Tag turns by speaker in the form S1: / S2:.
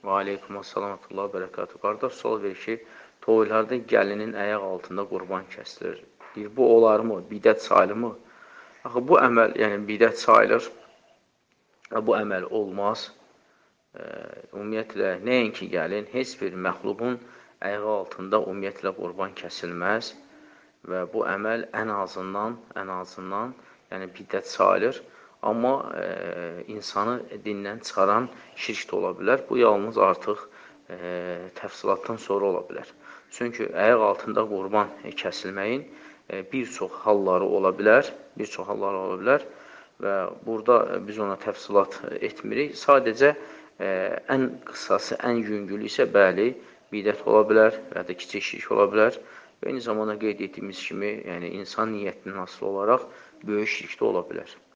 S1: Və aleykum assalamatullah və bərəkatuhu. Qardaş sual verir ki, toylarda gəlinin ayaq altında qurban kəsilir. Deyir, bu olarmı? Bidət sayılırmı? Axı, bu əməl, yəni bidət sayılır. Bu əməl olmaz. Ümumiyyətlə, nəinki gəlin, heç bir məxluqun ayağı altında ümumiyyətlə qurban kəsilməz və bu əməl ən azından, yəni bidət sayılır. Amma insanı dindən çıxaran şirk də ola bilər. Bu, yalnız artıq təfsilatdan sonra ola bilər. Çünki ayaq altında qurban kəsilməyin bir çox halları ola bilər, və burada biz ona təfsilat etmirik. Sadəcə ən qısası, ən yüngülü isə bəli, bidət ola bilər və ya da kiçik şirk ola bilər. Və eyni zamanda qeyd etdiyimiz kimi, yəni insan niyyətinin asılı olaraq böyük şirk də ola bilər.